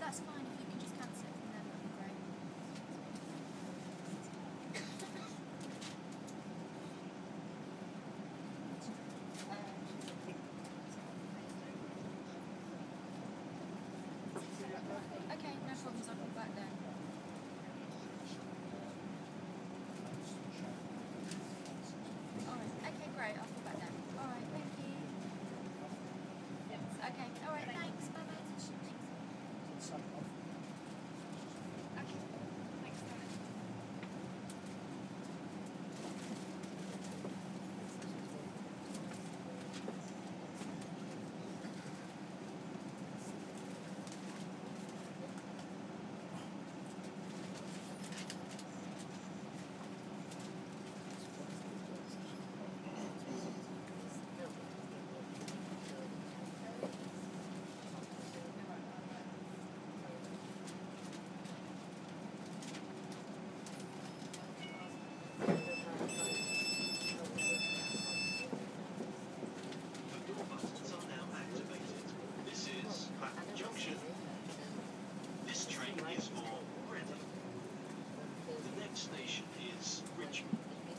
That's fine, if you can just cancel it from there, that'd be great. Okay, no problems, I'll call back then. Alright, okay, great, I'll call back then. Alright, thank you. Okay, alright, thanks, bye bye. Okay, thanks so much. This train is for Reading. The next station is Richmond.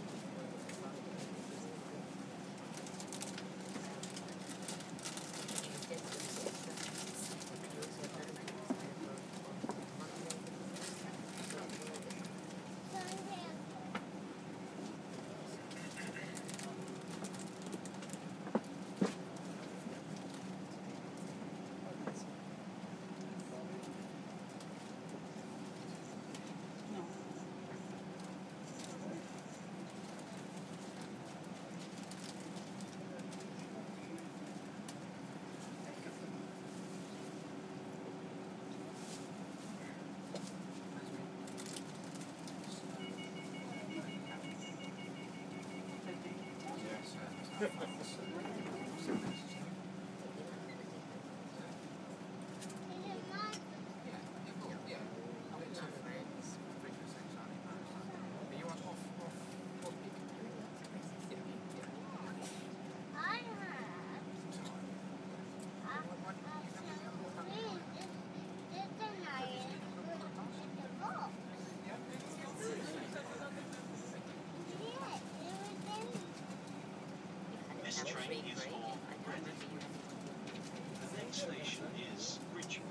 This train is for Reading. The next station is Richmond.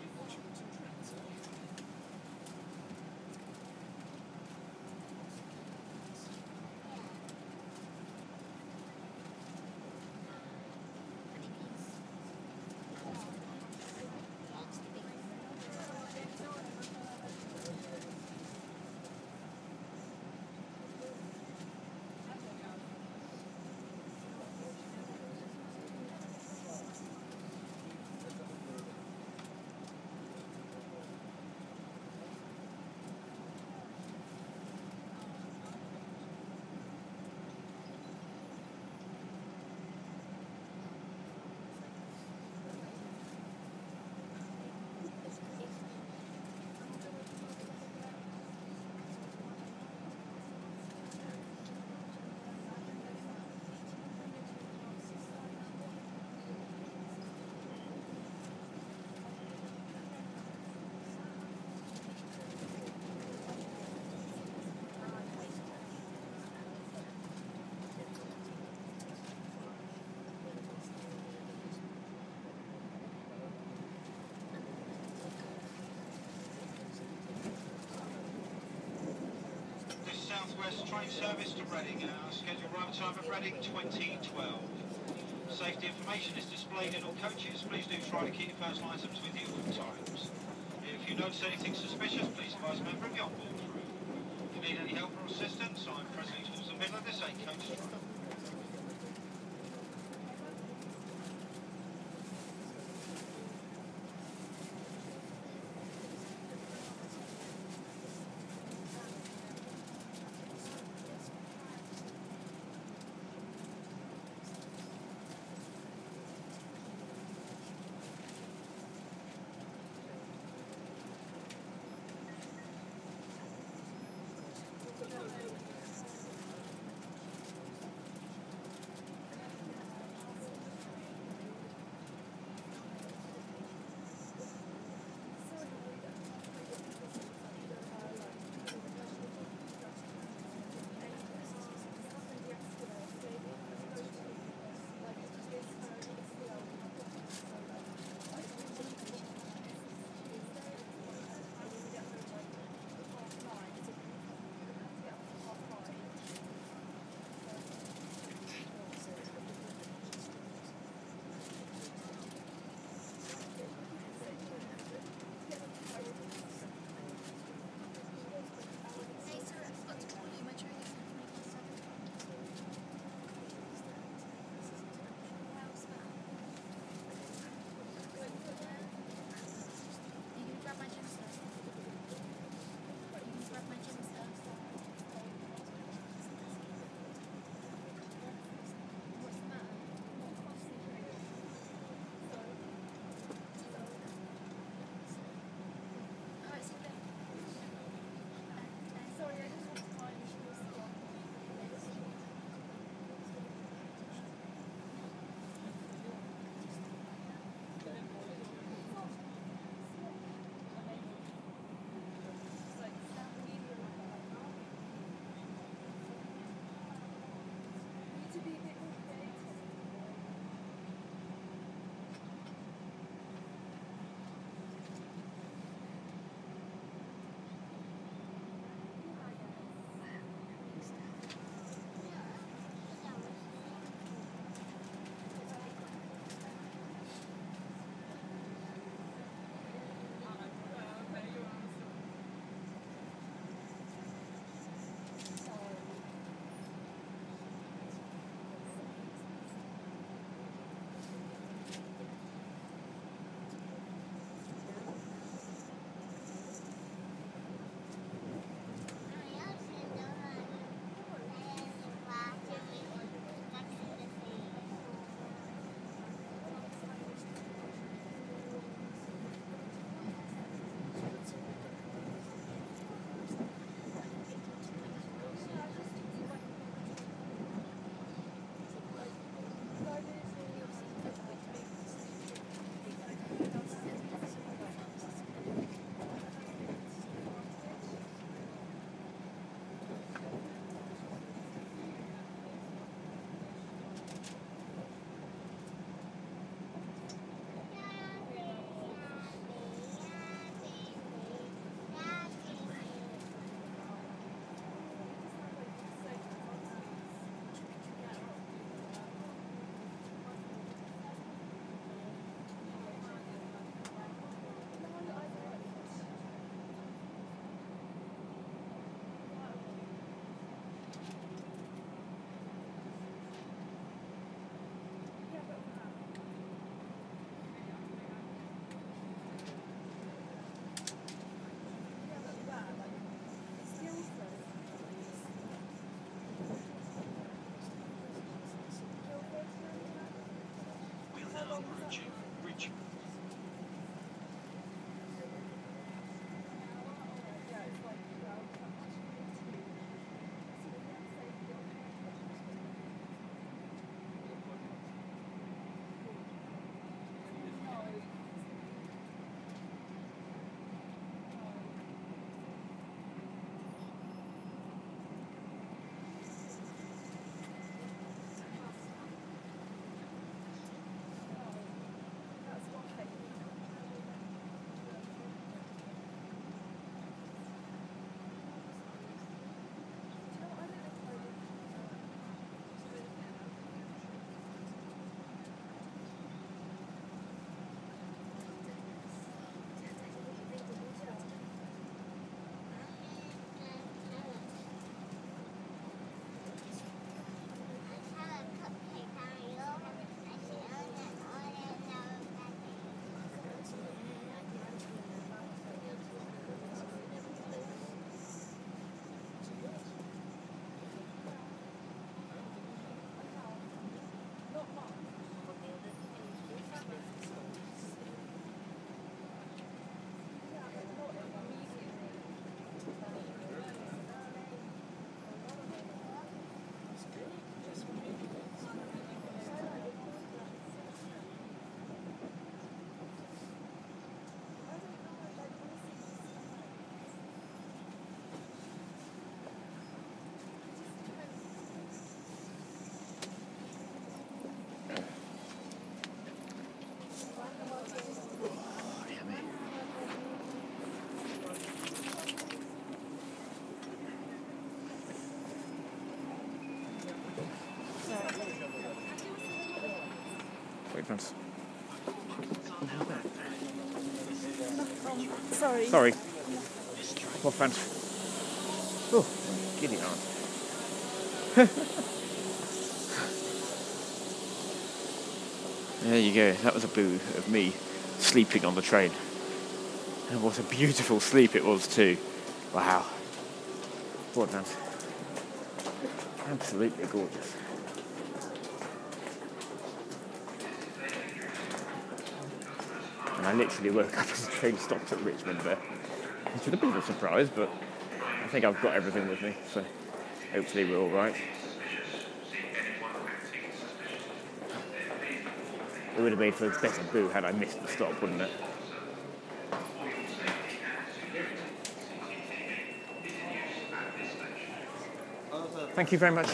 Southwest train service to Reading. Scheduled arrival time at Reading 2012. Safety information is displayed in all coaches. Please do try to keep your personal items with you at all times. If you notice anything suspicious, please advise a member of your onboard crew. If you need any help or assistance, I'm presently towards the middle of this 8-coach train. Vance. Sorry. Sorry. Come off, Vance. Oh, I'm giddy on. There you go. That was a boo of me sleeping on the train. And what a beautiful sleep it was too. Wow. What, Vance? Absolutely gorgeous. And I literally woke up as the train stopped at Richmond there. Which was a bit of a surprise, but I think I've got everything with me, so hopefully we're all right. It would have made for a better boo had I missed the stop, wouldn't it? Thank you very much.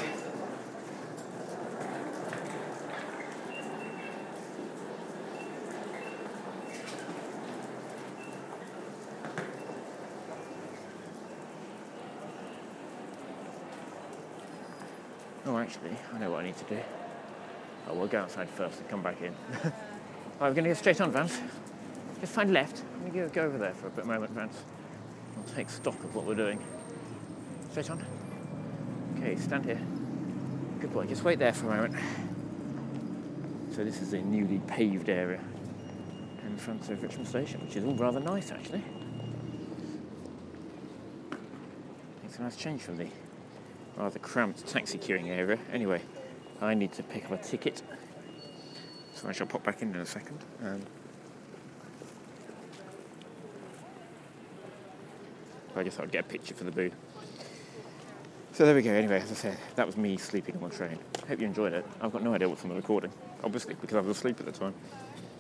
Oh, actually, I know what I need to do. Oh, we'll go outside first and come back in. Right, we're going to go straight on, Vance. Just find left. Let me go over there for a moment, Vance. I'll take stock of what we're doing. Straight on. Okay, stand here. Good boy, just wait there for a moment. So this is a newly paved area in front of Richmond Station, which is all rather nice, actually. It's a nice change from the rather cramped taxi queuing area. Anyway, I need to pick up a ticket, so I shall pop back in a second. I just thought I'd get a picture for the boo. So there we go. Anyway, as I said, that was me sleeping on the train. Hope you enjoyed it. I've got no idea what's on the recording, obviously, because I was asleep at the time.